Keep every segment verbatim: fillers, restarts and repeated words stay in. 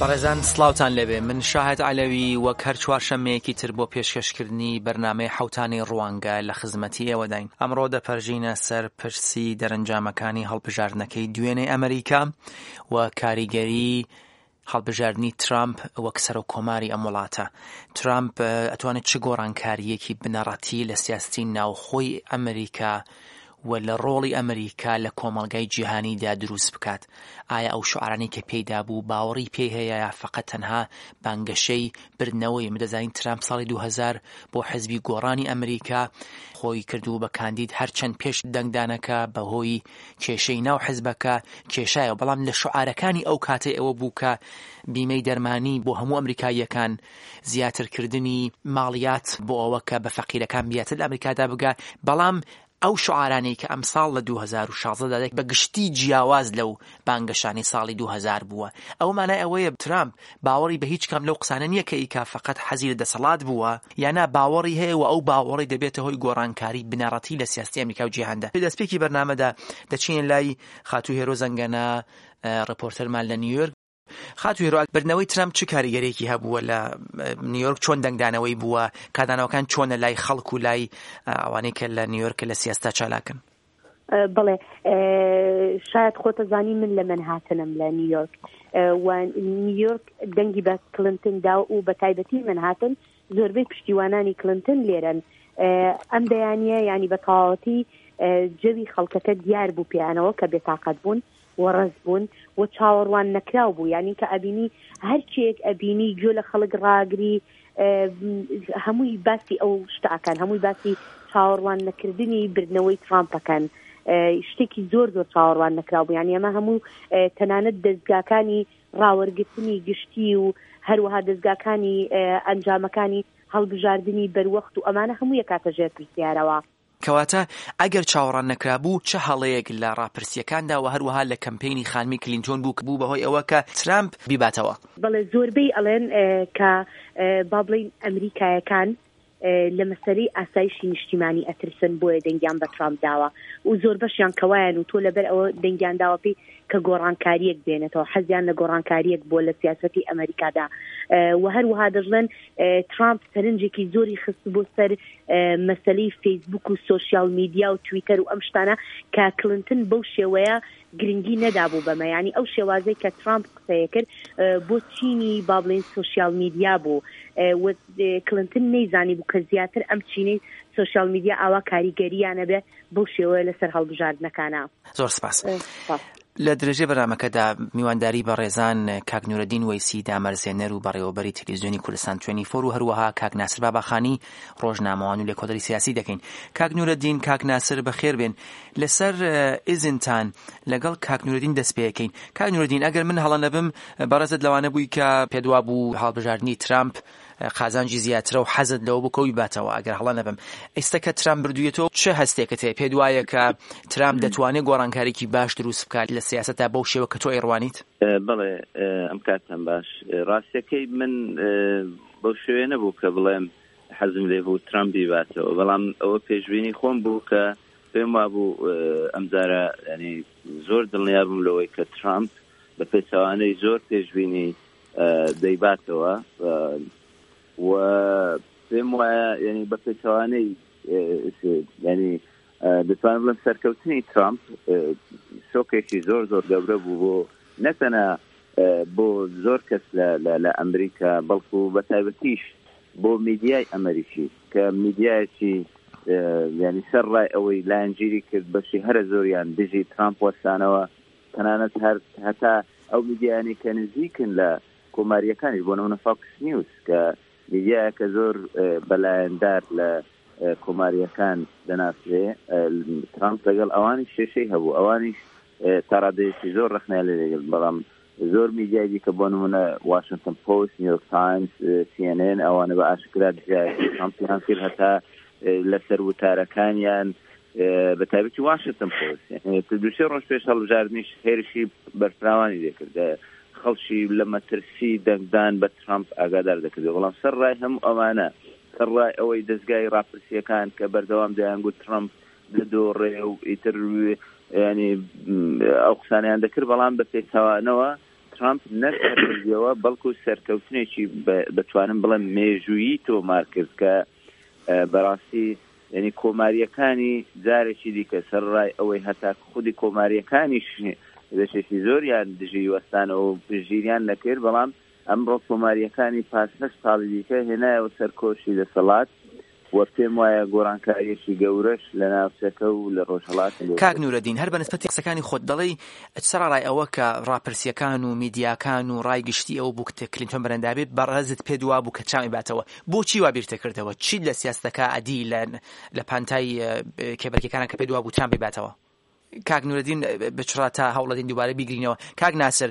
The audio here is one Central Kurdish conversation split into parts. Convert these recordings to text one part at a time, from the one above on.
بەڕێزان سڵاوتان لەبێ، من شاهد علەوی وەک هەر چوارشەممەیەکی تر بۆ پێشکەشکردنی بەرنامەی حەوتانی ڕوانگە لە خزمەتی ئێوەداین. ئەمڕۆ دەپەرژینە سەر پرسی دەرەنجامەکانی هەڵبژاردنەکەی دوێنێ ئەمریکا و کاریگەری هەڵبژاردننی ترامپ وەک سەرۆکۆماری ئەم وڵاتە. ترامپ ئەتوانێت چ گۆڕانکاریەکی بنەڕەتی لە سیاستی ناوخۆی ئەمریکا و لە ڕۆڵی ئەمریکا لە کۆمەڵگای جیهانیدا دروست بکات؟ ئایا ئەو شعارانەی کە پێیدا بوو باوەڕی پێی هەیە یا فقط تەنها بانگەشەی بردنەوەی؟ مدەزانین ترامپ ساڵی دوو هەزار بۆ حزبی گۆڕانی ئەمریکا خۆی کردو بە کاندید هەرچەند پێش دەنگدانەکە بەهۆی کێشەی ناو حزبەکە کێشایە، بەڵام لە شعارەکانی ئەو کاتێ ئەوە بوو کە بیمەی دەرمانی بۆ هەموو ئەمریکاییەکان، زیاترکردنی ماڵیات بۆ ئەوە کە بە فەقیرەکان بیاتر لە ئەمریکادا بگا. بەڵام ئەو شعارانەی کە ئەم ساڵ لە دوو هەزار و شازدە بە گشتی جیاواز لەو بانگەشانی ساڵی دوو هەزار بووە. ئەو مانای ئەوەیە ترامپ باوەڕی بە هیچ کام لەو قسانە نییە کە ئیکا فقط حەزی لە دەسەڵات بووە، یانە باوەڕی هەیە و ئەو باوەڕی دەبێتە هۆی گۆڕانکاری بنەڕەتی لە سیاستی ئەمریکا و جیهاندا. دەستپێکی بەرنامەدا دەچین لای خاتوو هێرۆ زەنگەنە، ڕپۆرتەرمان لە نیویۆرک. خاتوو هێرۆ، بردنەوەی ترامپ چ کاریگەرێکی هەبووە لە نیویۆرک؟ چۆن دەنگدانەوەی بووە؟ کادانەوەکان چۆنە لای خەڵک و لای ئەوانەی کە لە نیویۆرک لە سیاستا چالاکن؟ بڵێ، شاید خۆتە زانی من لە منهاتنم لە نیویۆرک و نیویۆرک دەنگی بە کلنتن دا و بە تایبەتی منهاتن زۆربەی پشتیوانانی کلنتن لێرن. ئەم بەیانیە ینی بە تەواوەتی جەوی خەڵکەکە دیار بوو پیانەوە کە بێتاقەت بوون وەڕز بوون و چاوەڕوان نەکراو بوو، یعنی کە ئەبینی هەرچێک ئەبینی گوێ لە خەڵک ڕاگری، هەمووی باسی ئەو شتاکان، هەمووی باسی چاوەڕوان نەکردنی بردنەوەی ترامپەکەن. شتێکی زۆر زۆر چاوەڕوان نەکراو بوو، یعنی ئەمە هەموو تەنانەت دەستگاکانی ڕاوەرگرتنی گشتی و هەروەها دەستگاکانی ئەنجامەکانی هەڵبژاردننی بەروەخت و ئەمانە هەموو یەکاتە ژێر پرسیارەوە. کەواتە ئەگەر چاوەڕان نەکرابوو چه هەڵەیەک لە ڕاپرسیەکاندا و هەروەها لە کەمپینی خانمی کلینتۆن بوو کە بوو بەهۆی ئەوە کە ترامپ بیباتەوە؟ بەڵێ، زۆربەی ئەڵێن کە با بڵێن ئەمریکایەکان لە مەسەرەی ئاسایشی نیشتیمانی ئەترسن بۆیە دەنگیان بە ترامپ داوە و زۆر بەشیان کەوایان و تۆ لەبەر ئەوە دەنگیان داوە پێی کە گۆڕانکاریەک بێنێتەوە، حەزیان لە گۆڕانکاریەک بۆ لە سیاسەتی ئەمریکادا. و هەروەها دەژڵێن ترامپ سەرنجێکی زۆری خست بۆ سەر مەسەلەی فەیسبوک و سۆشیال میدیا و تویتەر و ئەم شتانە کە کلنتن بەو شێوەیە گرنگی نەدابوو بەمە، ینی ئەو شێوازەی کە ترامپ قسەیە کرد بۆ چینی با بڵێن سۆشیال میدیا بوو و کلنتن نەیزانی بوو کە زیاتر ئەم چینەی سۆشیال میدیا ئاوا کاریگەریانە بێ بەو شێوەیە لەسەر هەڵبژاردنەکانە. زۆر سپاس. لە درێژەی بەرنامەکەدا میوانداری بە ڕێزان کاک نورەدین وەیسی دامەرزێنەر و بەڕێوەبەری تەلەڤیزیۆنی کوردستان توێنتی فۆر و هەروەها کاک ناسر باباخانی ڕۆژنامەوان و لێکۆڵەری سیاسی دەکەین. کاک نورەدین، کاک ناسر بەخێر بێن. لەسەر ئیزنتان لەگەڵ کاک نورەدین دەست پێیەکەین. کاک نورەدین، ئەگەر من هەڵە نەبم بەڕێزت لەوانە بووی کە پێدوا بوو هەڵبژاردننی ترامپ قازانجی زیاترە و حەزت لەوە بکەوی باتەوە، ئەگەر هەڵە نەبم. ئێستا کە ترامپ بردوویەتەوە چه هەستێکت هەیە؟ پێت وایە کە ترامپ دەتوانێت گۆڕانکاریکی باش دروست بکات لە سیاسەتا بەو شێوە کە تۆ ئێڕوانیت؟ بەڵێ، ئەم کاتم باش. ڕاستیەکەی من بەو شێوەیە نەبوو کە بڵێم حەزم لێ بوو ترامپ بیباتەوە، بەڵام ئەوە پێشبینی خۆم بوو کە پێم وابوو ئەمجارە ینی زۆر دڵنیا بووم لەوەی کە ترامپ بە پێچەوانەی زۆر پێشبینی دەیباتەوە و پێم وایە ینی بە پێچەوانەی ینی دەتوانم بڵێم سەرکەوتنی ترامپ شۆکێکی زۆر زۆر گەورە بوو بۆ نەتەنە بۆ زۆر کەس لە ئەمریکا بەڵکو بە تایبەتیش بۆ میدیای ئەمریکی کە میدیایەکی ینی سەر ڕای ئەوەی لایەنگیری کرد بەشی هەرە زۆریان دژی ترامپ وەستانەوە، تەنانەت هەتا ئەو میدیایانی کە نزیکن لە کۆماریەکانی بۆ نمونە فاکس نیوز کە میدیایەکە زۆر بەلایەندار لە کۆماریەکان دەناسرێ، ترامپ لەگەڵ ئەوانی شێشەی هەبوو، ئەوانیش تاڕادەیەکی زۆر ڕخنیان لێ لەگەڵ، بەڵام زۆر میدیای دیکە بۆ نمونە واشنگتن پۆست، نیویۆرک تایمز، سی ئێن ئێن ئەوانە بە ئاشکرا دژایەتی ترامپیان کرد هەتا لەسەر وتارەکانیان بە تایبەتی واشنگتن پۆست. دووسێ ڕۆژ پێش هەڵبژاردننیش هێرشی بەرفراوانی دەکرد، خەڵکی لە مەترسی دەنگدان بە ترامپ ئاگادار دەکرد، بەڵام سەر ڕای هەموو ئەمانە سەر ڕای ئەوەی دەستگای ڕاپرسیەکان کە بەردەوام دەیانگوت ترامپ دەدۆڕێ و ئیتر ینی ئەو قسانیان دەکرد، بەڵام بە پێچەوانەوە ترامپ نەکردەوە بەڵکو سەرکەوتنێکی بتوانم بڵێم مێژوویی تۆمار کرد کە بەڕاستی یعنی کۆماریەکانی جارێکی دیکە سەرڕای ئەوەی هەتا خودی کۆماریەکانیش دەشێکی زۆریان دژی وەستانەوە و پژگیریان نەکرد بەڵام ئەمڕۆ کۆماریەکانی پاس هەشت ساڵی دیکە هێنایەوە سەر کۆشی دەسەڵات وە پێم وایە گۆڕانکاریەکی گەورەش لە ناوچەکە و لە ڕۆژهەڵاتن. کاک نورەدین هەر بەنسبەتی قسەکانی خۆت دەڵێی سەرڕای ئەوە کە ڕاپرسیەکان و میدیاکان و ڕای گشتی ئەو بوو کە کلینتۆن بەرەندابێت بەڕێزت پێ دووا بوو کە چامی باتەوە بۆچی وا بیرتە کردەوە چی لە سیاستەکە ئەدی لە پانتای کێبەرکەکانە کە پێ دووا بوو ترامپی باتەوە؟ کاک نورەدین بچڕا تا هەوڵەدین دووبارە بیگرینەوە. کاک ناسر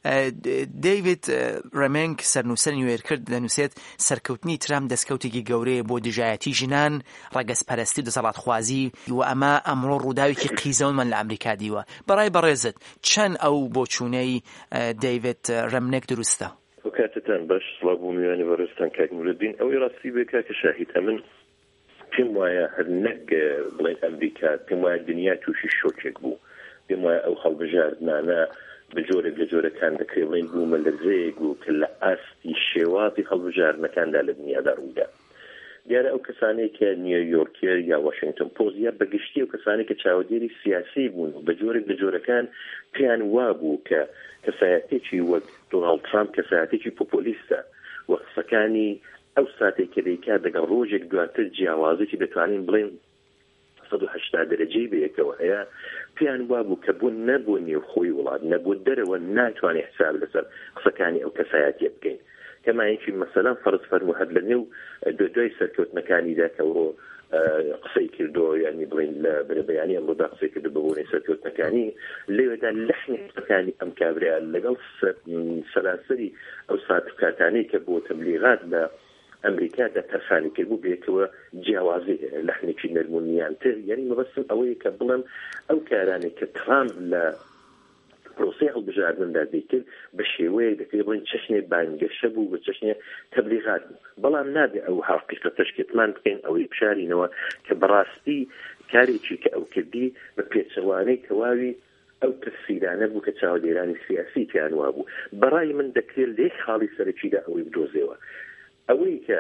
دەیڤید ڕەمێنگ سەرنووسەر نیوێر کرد دەنووسێت سەرکەوتنی ترامپ دەستکەوتێکی گەورەیە بۆ دژایەتی ژنان ڕەگەزپەرستی و دەسەڵاتخوازی و ئەمە ئەمڕۆ ڕووداوێکی قیزەومەند لە ئەمریکا دیوە. بەڕای بەڕێزت چەند ئەو بۆچوونەی دەیڤید ڕەمێنگ دروستە؟ کاتتان باش سڵاو بۆ میوانی بەڕێزتان کاک نورەدین ئەوەی ڕاستی بێ کاکە شاهید من پێم وایە هەر نەک بڵێن ئەمریکا پێم وایە دنیا تووشی شۆکێک بوو پێم وایە ئەو هەڵبژاردنانە بە جۆرێک لە جۆرەکان دەکرێت بڵێن بوومە لەرزەیەک بوو کە لە ئاستی شێوازی هەڵبژاردنەکاندا لە دنیادا ڕوودا. دیارە ئەو کەسانەی کە نیویۆرکێر یا واشنگتن پۆست یا بەگشتی ئەو کەسانی کە چاودێری سیاسی بوون و بە جۆرێک لە جۆرەکان پێیان وابوو کە کەسایەتێکی وەک دۆناڵد ترامپ کەسایەتێکی پۆپۆلیستە و قسەکانی ئەو ساتێک کە دەیکات دەگەڵ ڕۆژێک دواتر جیاوازێکی دەتوانین بڵێن سەد و هەشتا دەرەجەی بەیەکەوە هەیە پێیان وابوو کە بۆ نەبوو نێوخۆی وڵات نەبوو دەرەوە ناتوانێت حساب لەسەر قسەکانی ئەو کەسایەتیە بکەین. کەمایەکی مەسەلەن فەرز فەرموو هەر لە نێو دوای سەرکەوتنەکانیدا کە ئەوڕۆ قسەی کردۆ یعنی بڵین لە بەیانی ئەمڕۆدا قسەی کردو بەبوونی سەرکەوتنەکانی لێوێدا لەحنی قسەکانی ئەم کابرایان لەگەڵ سەراسەری ئەو ساتکاتانەی کە بۆ تەبلیغات لە ئەمریکادا تەرخانی کردبوو بێکەوە جیاوازی لەحنێکی نەرمونیانتر یعنی مەبەستم ئەوەیە کە بڵم ئەو کارانێک کە ترامپ لە پرۆسەی هەڵبژاردندا دەیکرد بە شێوەیە دەکرێت بڵین چەشنێ بانگەشە بوو بە چەشنێ تەبلیغات بوو بەڵام نابێ ئەو حقیقەتە تەشکێتمان بکەین ئەوەی بشارینەوە کە بەڕاستی کارێکی کە ئەو کردی بە پێچەوانەی تەواوی ئەو تەفسیرانە بوو کە چاودێرانی سیاسی پیان وابوو. بەڕای من دەکرێت لێک خاڵی سەرەکیدا ئەوەی بدۆزێەوە ئەوەی کە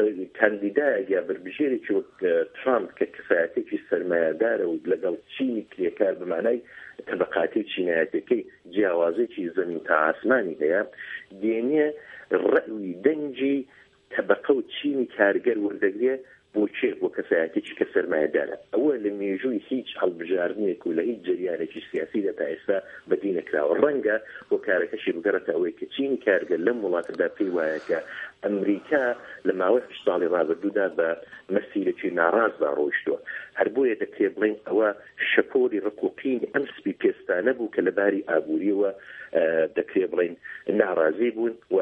کاندیدایە یا بربژێرێکی وەک ترامپ کە کەسایەتێکی سەرمایه‌دارە و لەگەڵ چینی کرێکار بەمانای تەبەقاتی چینایەتەکەی جیاوازێکی زەمین تا ئاسمانی هەیە دێنێ ڕەوی دەنجی تەبەقە و چینی کارگەر وەردەگرێت بۆ چێ بۆ کەسایەتێکی کە سەرمایه‌دارە. ئەوە لە مێژووی هیچ هەڵبژاردنێک و لە هیچ جریانێکی سیاسیدا تا ئێستا بەدی نەکراوە. ڕەنگە بۆ کارەکەشی بگەڕێتە ئەوەی کە چینی کارگەر لەم وڵاتەدا پێی وایە کە ئەمریکا لە ماوەی هەشت ساڵی ڕابردوودا بە مەسیرێکی ناڕازدا ڕۆیشتووە. هەر بۆیە دەکرێت بڵێن ئەوە شەپۆری ڕقوقینی ئەم سپی پێستانە بوو کە لەباری ئابووریەوە دەکرێت بڵێن ناڕازی بوون و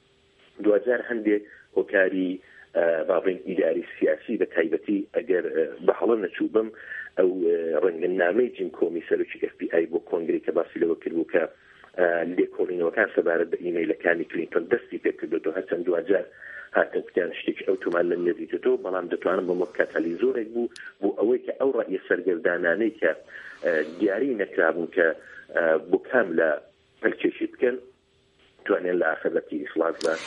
دوجار هەندێک هۆکاری باڵین ئیداری سیاسی بە تایبەتی ئەگەر بەهەڵە نەچوو بم ئەو ڕەنگەنامەی جیم کۆمی سەرۆکی ئەف بی ئای بۆ کۆنگری کە باسی لەوە کردبوو کە لێکۆڵینەوەکان سەبارەت بە ئیمەیلەکانی کلینتۆن دەستی پێ کردوەوە هەرچەند دوجار هاتن پێیان شتێکی ئەوتۆمان لە نێزیتەوە بەڵام دەتوانم بۆ کاتالیزۆرێک بوو بۆ ئەوەی کە ئەو ڕەئیە سەرگەردانانەی کە دیاری نەکرابوون کە بۆ کام لە هەلکێشی بکەن توانێن لە ئاخرەتی ئیخلاص لە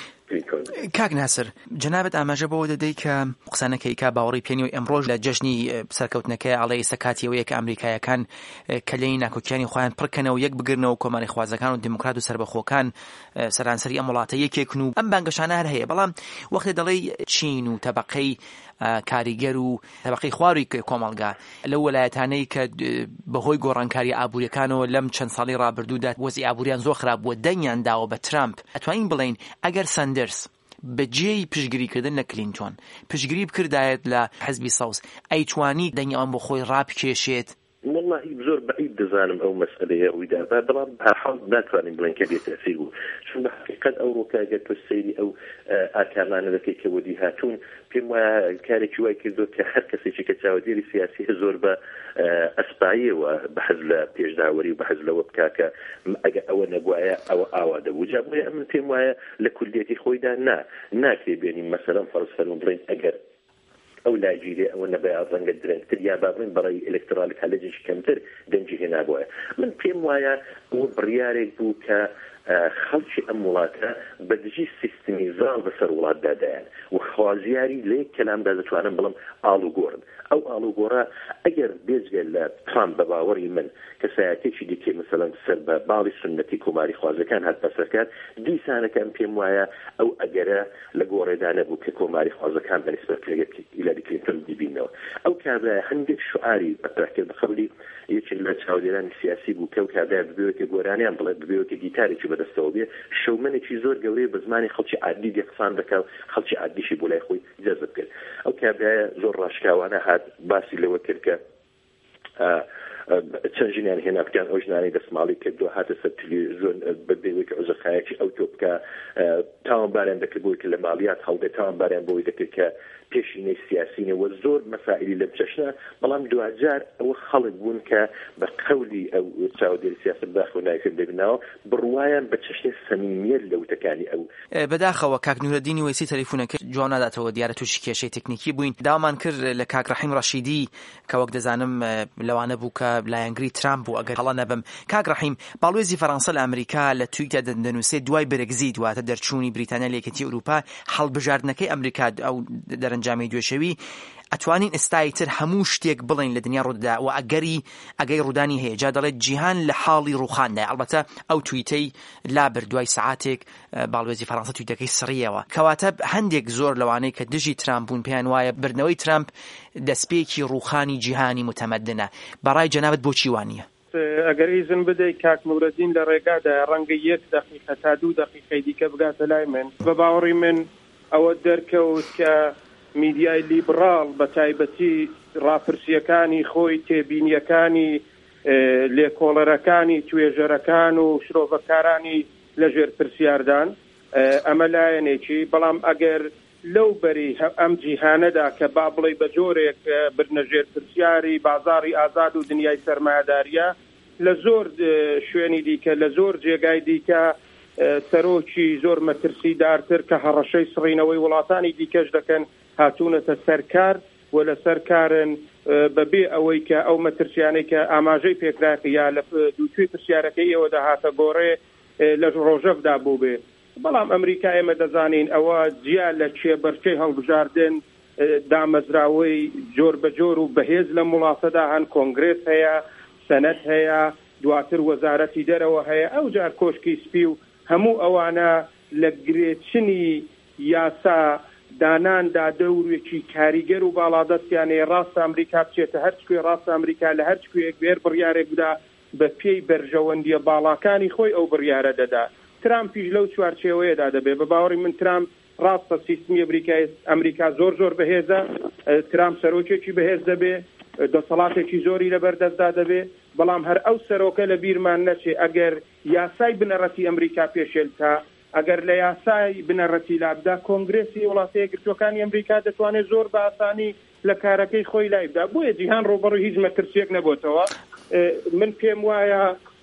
کاک ناسر جنابەت ئاماژە بۆ دەدەی کە قسانەکەی کا باوەڕی پێنی و ئەمڕۆژ لە جەژنی سەرکەوتنەکەی ئاڵەی سەکاتیەوەیە کە ئەمریکایەکان کەلەی ناکۆکیانی خۆیان پڕکەنەوە یەک بگرنەوە کۆماری خوازەکان و دموکرات و سربەخۆکان سەرانسەری ئەم وڵاتە یەکێکن و ئەم بانگەشانە هەر هەیە بەڵام وەختێ دەڵێی چین و تەبەقەی کاریگەر و تەبەقەی خواروی کۆمەڵگا لەو وەلایەتانەی کە بەهۆی گۆڕانکاری ئابوووریەکانەوە لەم چەند ساڵی ڕابردوودا وەزی ئابووریان زۆر خراپ بووە دەنگیان داوە بە ترامپ ئەتوانین بڵێن ئەگەر سەندەرس بەجێی پشگیریکردن لە کلینتۆن پشگیری بکردایەت لە حزبی ساوس ئەیتوانی دەنگیان بۆ خۆی ڕابکێشێت؟ والله زۆر بەعید دەزانم ئەو مەسئلەیە ئەویدا بەڵام هەرحاڵ ناتوانین بڵێن کە بێت تەسیر بوو چون بە حقیقەت ئەو ڕۆکاگە تۆ سەیری ئەو ئاکارانە دەکەی کە وەدی هاتوون پێم وایە کارێکی وای کردو کە هەر کەسێکی کە چاودێری سیاسی زۆر بە ئەسپاییەوە بەحەز لە پێشداوەری و بەحەز لەوە بکا کە ئەگە ئەوە نەبوایە ئەوە ئاوا دەبوو جا بۆیە من پێم وایە لە کوردێتی خۆیدا نا ناکرێ بێنین مەسەلەن فەرز فەرموو بڵێن ئەگەر ئەو لاجیرێ ئەوە نەبەیە ڕەنگە درەنگتر یا بابڵین بەڕێی ئەلێکترال کالەجێکی کەمتر دەنجی هێنابووە. من پێم وایە ئەوە بڕیارێک بوو کە خەڵکی ئەم وڵاتە بەدژی سیستمی زاڵ بەسەر وڵات دادایان و خوازیاری لێ کەلامدا دەتوانن بڵم ئاڵوگۆڕن. ئەو ئاڵوگۆڕە ئەگەر بێجگە لە ترامپ بە باوەڕی من کەسایەتێکی دیکە مثلەن سەر بە باڵی سنەتی کۆماری خوازەکان هات بەسەرکات، دیسانەکان پێم وایە ئەو ئەگەرە لە گۆڕێدا نەبوو کە کۆماری خوازەکان بەنسبەت هیلاری کلینتۆن بیبینەوە. ئەو کابرایە هەندێک شعاری بەتراکرد بەخەولی یەکێک لە چاودێرانی سیاسی بوو کە ئەو کابرایە ببێوەکە گۆرانیان بڵێ ببێوەکە گیتارێکی بەدەستەوە بێ، شەومنێکی زۆر گەورەی بە زمانی خەڵکی عادی دێقسان دەکات، خەڵکی عادیشی بۆ لای خۆی جەزب کرد. ئەو کابرایە زۆر ڕاشکاوانە هات باسی لەوە کرد کە چەند ژنیان هێنا بکەن، ئەو ژنانەی دەسماڵی کردووە هاتە سەر تەلەڤیزیۆن بەبێوەی کە عوزەخایەکی ئەو تۆ بکە، تاوانباریان دەکرد بۆی کە لە ماڵیات هەڵدێ، تاوانباریان بۆی دەکرد کە پێشینەی سیاسینەوە زۆر مەسائلی لەم چەشنە، بەڵام دوجار ئەوە خەڵک بوون کە بە قەولی ئەو چاودێری سیاست داخۆ نایکرد دەبنەوە بڕوایان بە چەشنی سەمیمیەت لە وتەکانی ئەو. بەداخەوە کاک نورەدینی وەیسی تەلیفۆنەکە جوان ناداتەوە، دیارە تووشی کێشەی تەکنیکی بووین. داوامان کرد لە کاک ڕەحیم ڕەشیدی کە وەک دەزانم لەوانە بوو کە لایەنگری ترامپ بوو ئەگەر هەڵە نەبم. کاک ڕەحیم، باڵوێزی فەڕەنسا لە ئەمریکا لە تویتە دەنووسێت دوای برێگزیت واتە دەرچوونی بریتانیا لە یەکێتی ئەوروپا هەڵبژاردنەکەی ئەمریکا ئەو دەرەنجامی دوێشەوی ئەتوانین ئێستای تر هەموو شتێک بڵین لە دنیا ڕوودا و ئەگەری ئەگەی ڕوودانی هەیە جا دەڵێت جیهان لە حاڵی ڕوخاندای. ئەڵبەتە ئەو تویتەی لابر دوای سعاتێک باڵوێزی فەڕەنسا تویتەکەی سڕیەوە، کەواتە هەندێک زۆر لەوانەی کە دژی ترامپ بوون پێیان وایە بردنەوەی ترامپ دەستپێکی ڕوخانی جیهانی متەمەدنە. بەڕای جەنابەت بۆچی وانییە؟ ئەگەر ئیزن بدەیت کاک نورەدین لە ڕێگادا ڕەنگە یەک دەقیقە تا دوو دەقیقەی دیکە بگاتە لای من، بە باوەڕی من ئەوە دەرکەوت کە میدیای لیبرال بە تایبەتی ڕاپرسیەکانی خۆی تێبینیەکانی لێکۆڵەرەکانی توێژەرەکان و شرۆڤەکارانی لەژێر پرسیاردان ئەمە لایەنێکی، بەڵام ئەگەر لەو بەری ئەم جیهانەدا کە با بڵێ بە جۆرێک برنەژێر پرسیاری بازاری ئازاد و دنیای سەرمایەداریە لە زۆر شوێنی دیکە لە زۆر جێگای دیکە سەرۆکی زۆر مەترسیدارتر کە هەڕەشەی سڕینەوەی وڵاتانی دیکەش دەکەن هاتوونەتە سەرکار و لە سەرکارن بەبێ ئەوەی کە ئەو مەترسیانەی کە ئاماژەی پێکراکە یا لە دووتوی پرسیارەکەی ئێوە داهاتە گۆڕێ لە ڕۆژەفدا بوو بێ. بەڵام ئەمریکا ئێمە دەزانین ئەوە جیا لە چێبەرچەی هەڵبژاردن دامەزراوەی جۆر بە جۆر و بەهێز لە وڵاتەدا هەن کۆنگرێس هەیە، سەنەت هەیە، دواتر وەزارەتی دەرەوە هەیە، ئەو جار کۆشکی سپی و هەموو ئەوانە لە گرێچنی یاسا داناندا دەوروێکی کاریگەر و باڵادەستیانەیە ڕاست ئەمریکا بچێتە هەرچکوێ ڕاست ئەمریکا لە هەرچکوێک بێر بڕیارێک بدا بە پێی بەرژەوەندیە باڵاکانی خۆی ئەو بڕیارە دەدا. ترامپیش لەو چوارچێوەیەدا دەبێت. بە باوەڕی من ترامپ ڕاستە سیستمی ئەمریکا زۆر زۆر بەهێزە، ترامپ سەرۆکێکی بەهێز دەبێت، دەسەڵاتێکی زۆری لەبەردەستدا دەبێت، بەڵام هەر ئەو سەرۆکە لە بیرمان نەچێ ئەگەر یاسای بنەڕەتی ئەمریکا پێشێلکە، ئەگەر لە یاسای بنەڕەتی لابدا کۆنگرێسی وڵاتە یەکگرتووەکانی ئەمریکا دەتوانێت زۆر بە ئاسانی لە کارەکەی خۆی لایبدا. بۆیە جیهان ڕۆبەڕووی هیچ مەترسیەک نەبووتەوە. من پێم وایە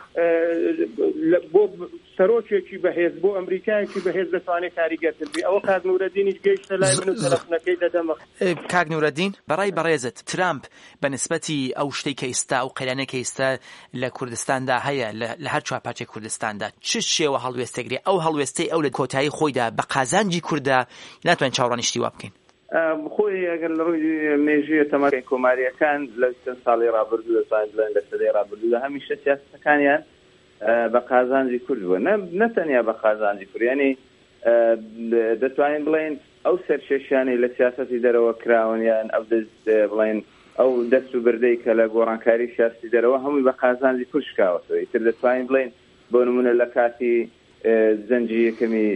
بۆ سەرۆکێکی بەهێز بۆ ئەمریکایەکی بەهێز دەتوانێت کاریگەرتر بێ. ئەوە کاک نورەدینیش گەیشتە لای من و تەلەفۆنەکەی دەدەمە. کاک نورەدین، بەڕای بەڕێزت ترامپ بە نسبەتی ئەو شتەی کە ئێستا ئەو قەیرانەی کە ئێستا لە کوردستاندا هەیە لە هەر چوار پارچەی کوردستاندا چ شێوە هەڵوێستەگری ئەو هەڵوێستەی ئەو لە کۆتایی خۆیدا بە قازانجی کووردا ناتوانین چاوەڕانیشتی وا بکەین؟ خۆی ئەگەر لە ڕووی مێژوویە تەماشای کۆماریەکان لە چەند ساڵی ڕابردوو دەتوانین بڵێن لە سەدەی ڕابردوودا هەمیشە سیاسەتەکانیان بە قازانجی کورد بووە، نە تەنیا بە قازانجی کورد، یعنی دەتوانین بڵێن ئەو سەرکێشیانی لە سیاسەتی دەرەوە کراونیان ئەو دەست بڵێن ئەو دەست و بردەی کە لە گۆڕانکاری سیاسی دەرەوە هەمووی بە قازانجی کورد شکاوەتەوە. ئیتر دەتوانین بڵێن بۆ نمونە لە کاتی زەنجی یەکەمی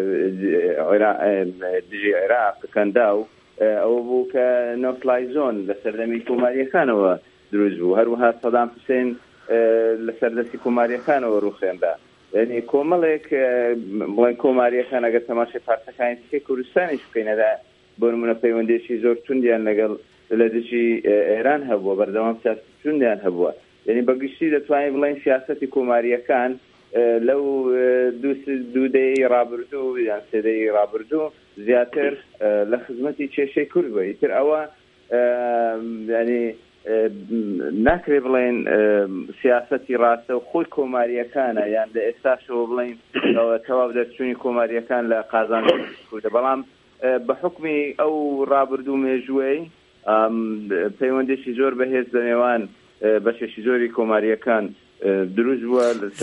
دژی عێراق کەندا و ئەوە بوو کە نۆفلای زۆن لە سەردەمی کۆماریەکانەوە دروست بوو، هەروەها سەدام حوسێن لە سەردەستی کۆماریەکانەوە ڕوخێندا. یعنی کۆمەڵێک بڵێن کۆماریەکان ئەگەر تەماشای پارتەکانی تکەی کوردستانیش بکەینەدا بۆ نمونە پەیوەندێکی زۆر توندیان لەگەڵ لە دژی ئێران هەبووە، بەردەوام سیاست توندیان هەبووە. یعنی بەگشتی دەتوانین بڵێن سیاسەتی کۆماریەکان لەو دوودەی ڕابردوو یان سێدەی ڕابردوو زیاتر لە خزمەتی کێشەی کورد بووە. ئیتر ئەوە ینی ناکرێ بڵێن سیاسەتی ڕاستە و خۆی کۆماریەکانە یان لە ئێستاشەوە بڵێن تەواو دەرچوونی کۆماریەکان لە قازان کوردە بەڵام بە حکمی ئەو ڕابردوو مێژووەی پەیوەندێکی زۆر بەهێز لە نێوان بەشێکی زۆری کۆماریەکان دروست بووە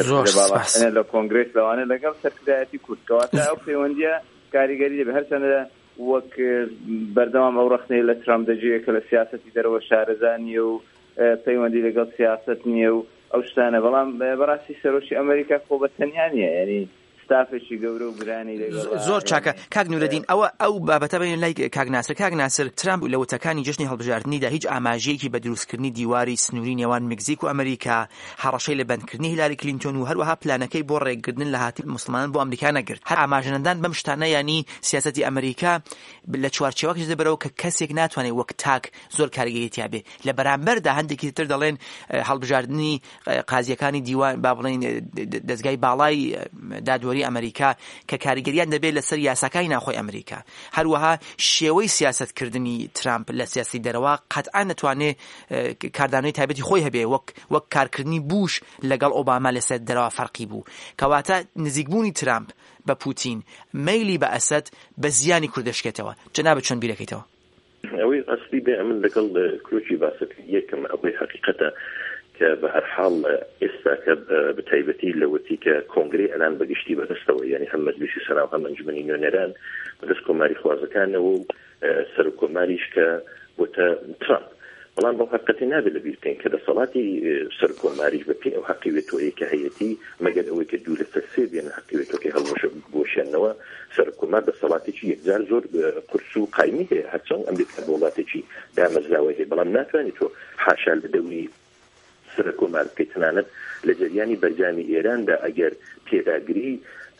لە کۆنگرێس لەوانە لەگەڵ سەرکردایەتی کورد کەواتە ئەو پەیوەندیە کاریگەری دەبێت هەرچەندە وەک بەردەوام ئەو ڕخنەی لە ترامپ دەجێت کە لە سیاسەتی دەرەوە شارەزا نییە و پەیوەندی لەگەڵ سیاست نییە و ئەو شتانە بەڵام بەڕاستی سەرۆشی ئەمریکا خۆ بە تەنیا نییە یعنی ستافێکی گەورە و گرانی لەگەڵ زۆر چاکە کاک نورەدین ئەوە ئەو بابەتە بین لای کاک ناسر کاک ناسر ترامپ لە وتەکانی جژنی هەڵبژاردننیدا هیچ ئاماژەیەکی بە دروستکردنی دیواری سنووری نێوان مکزیک و ئەمریکا هەڕەشەی لە بەندکردنی هیلاری کلینتۆن و هەروەها پلانەکەی بۆ ڕێگرتن لە هاتی موسڵمانان بۆ ئەمریکا نەگرت هەر ئاماژەدان بەم شتانە ینی سیاسەتی ئەمریکا لە چوارچێوەکەش دەبەرەوە کە کەسێک ناتوانێت وەک تاک زۆر کارگەریتیا بێ لە بەرامبەردا هەندێکی تر دەڵێن هەڵبژاردننی قازیەکانی دیوان با بڵێن دەستگای باڵای دادوەری ئەمریکا کە کاریگەریان دەبێت لەسەر یاساکانی ناخۆی ئەمریکا هەروەها شێوەی سیاستکردنی ترامپ لە سیاسی دەرەوە قەتعا نەتوانێت کاردانەوەی تایبەتی خۆی هەبێ وەک وەک کارکردنی بوش لەگەڵ ئۆباما لەسەر دەرەوە فەرقی بوو کەواتە نزیکبوونی ترامپ بە پوتین مەیلی بە ئەسەد بە زیانی کوردەشکێتەوە جەنابەت چۆن بیرەکەیتەوە ئەوەی ئەستی بێ ئەمن لەگەڵ کروکی باسەت یەکەم ئەوەی حقیقەتە کە بە هەر حاڵ ئێستا کە بەتایبەتی لەوەتی کە کۆنگرێ ئەلان بەگشتی بەدەستەوە یعنی هەم مەجلیسی سەرا و هەم ئەنجومەنی نوێنەران بەدەست کۆماری خوازەکانەوە و سەر کۆماریش کە وتە ترامپ بەڵام بەو حقیقەتی نابێت لەبیر بکەین کە دەسەڵاتی سەر کۆماریش بەپێی ئەو حەقیوێتۆیە کە هەیەتی مەگەر ئەوەی کە دوو لەسەر سێ بێن حەقیوێتۆکەی هەڵبۆشێنەوە سەر کۆمار دەسەڵاتێکی یەکجار زۆر قورس و قایمی هەیە هەرچەند ئەمریکا وڵاتێکی دامەزراوە هەیە بەڵام ناتوانێت تۆ حاشا لە دەوری سەر کۆمار بکەیت تەنانەت لە جەریانی بەرجامی ئێراندا ئەگەر پێداگری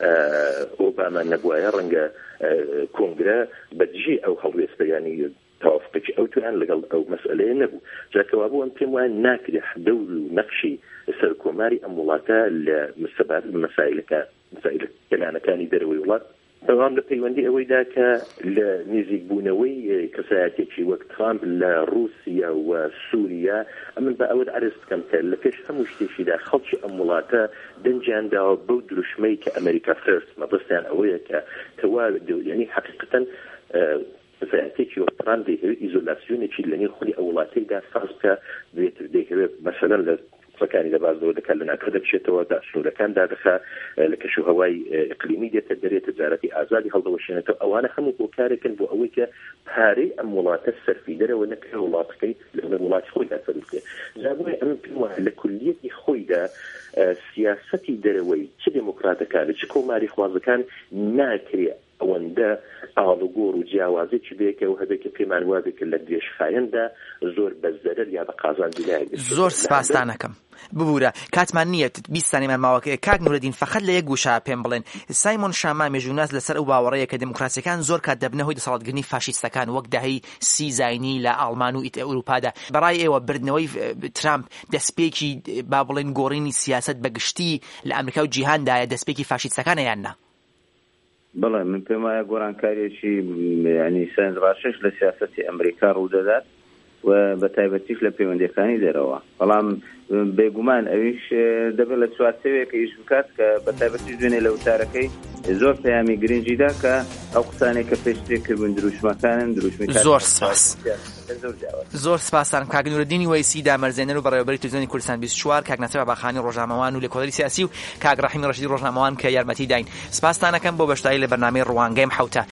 ئۆباما نەبوایە ڕەنگە کۆنگرە بەدژی ئەو هەڵوێستە ینی تەوافقێکی ئەو تویان لەگەڵ ئەو مەسئلەیە نەبوو جاکەوا بوو ئەم پێم وایە ناکرێ دەور و نەقشی سەر کۆماری ئەم وڵاتە لە مەسەبات مەسائلەکە مەسائل کەلانەکانی دەرەوەی وڵات بەڵام لە پەیوەندی ئەوەیدا کە لە نزیکبوونەوەی کەسایەتێکی وەک ترامپ لە رووسیا و سووریا ئەمن بە ئەوە عرض بکەم کە لە پێش هەموو شتێکیدا خەڵکی ئەم وڵاتە دەنجیانداوە بەو دروشمەی کە ئەمریکا فێرست مەبەستیان ئەوەیە کە کەوا یعنی حقیقەتەن کەسایەتێکی وەک ترامپ دەیهەوێت ئیزۆلاسیۆنێکی لەنێو خۆی ئەو وڵاتەیدا ساز بکە دەیهەوێت مەسەلەن لە سەکانی دەبازەوە دەکات لە ناکە دەچێتەوە داسنوورەکان دادەخا لە کەش و هەوای ئیقلیمی دێتە دەرێت تجارەتی ئازادی هەڵدەوەشێنێتەوە ئەوانە هەموو بۆکارێکن بۆ ئەوەی کە پارەی ئەم وڵاتە سەرفی دەرەوە نەکرێ وڵاتەکەی لەنێو وڵاتی خۆیدا سەرفێ جابووی ئەم پێم وایە لە کولیەتی خۆیدا سیاسەتی دەرەوەی چ دموکراتەکان چ کۆماری خوازەکان ناکرێ ئەوەندە ئاڵوگۆڕ و جیاوازێکی بێکە و هەبێکە پێمان وابێت کە لە درێژخایەندا زۆر بەزەرەر یا بە قازاندی لایە زۆر سپاسدانەکەم ببوورە کاتمان نییە بیستانیمان ماوەکەی کاک نورەدین فەقەت لە یەک گوشە پێم بڵێن سایمۆن شاما مێژووناس لەسەر ئەو باوەڕەیە کە دموکراسیەکان زۆر کات دەبنە هۆی دەسەڵاتگرنی فاشیستەکان وەک داهەی سی زاینی لە ئاڵمان و ئیت ئەوروپادا بەڕای ئێوە بردنەوەی ترامپ دەستپێکی با بڵێن گۆڕینی سیاست بەگشتی لە ئەمریکا و جیهاندایە دەستپێکی فاشیستەکانە یان نا بەڵێ من پێم وایە گۆڕانکاریەکی ینی سەرنج ڕاشش لە سیاسەتی ئەمریکا ڕوودەدات و بە تایبەتیش لە پەیوەندیەکانی دەرەوە بەڵام بێگومان ئەویش دەبێت لە چوارچێوەیەکە ئیش بکات کە بە تایبەتیش دوێنێ لە وتارەکەی زۆر پەیامی گرنگیدا کە ئەو قسانێک کە پێشترێ کردبوون دروشمەکانن دروشمی زۆر سپاس زۆر سپاسان کاک نورەدینی وەیسی دامەرزێنەر و بەڕێوەبەری تلڤیزیۆنی کوردستان بیست و چوار کاک نەسەر باخانی ڕۆژنامەوان و لێکۆڵەری سیاسی و کاک ڕەحیمی ڕەشیدی ڕۆژنامەوان کە یارمەتی داین سپاسدانەکەم بۆ بەشداری لە بەرنامەی ڕوانگەیم حوتە